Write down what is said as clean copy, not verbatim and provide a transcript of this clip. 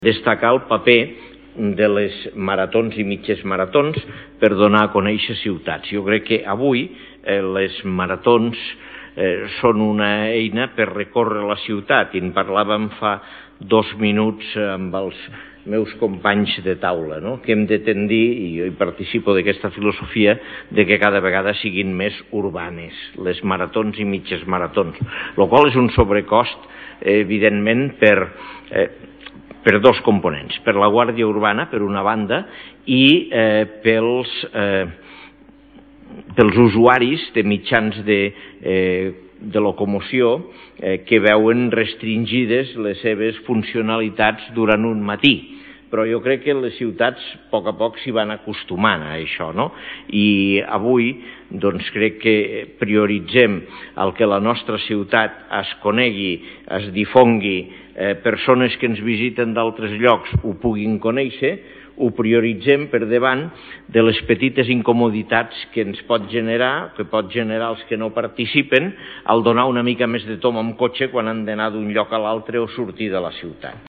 destacar el paper de les maratons i mitges maratons per donar a conèixer ciutats. Jo crec que avui les maratons són una eina per recórrer la ciutat, i en parlàvem fa 2 minuts amb els meus companys de taula, que hem de tendir, i jo hi participo d'aquesta filosofia, de que cada vegada siguin més urbanes, les maratons i mitges maratons, el qual és un sobrecost, evidentment, per 2 components, per la Guàrdia Urbana, per una banda, i pels usuaris de mitjans de locomoció que veuen restringides les seves funcionalitats durant un matí. Però jo crec que les ciutats a poc s'hi van acostumant a això, i avui doncs crec que prioritzem el que la nostra ciutat es conegui, es difongui, persones que ens visiten d'altres llocs ho puguin conèixer, ho prioritzem per davant de les petites incomoditats que ens pot generar, que pot generar els que no participen, al donar una mica més de tomb amb cotxe quan han d'anar d'un lloc a l'altre o sortir de la ciutat.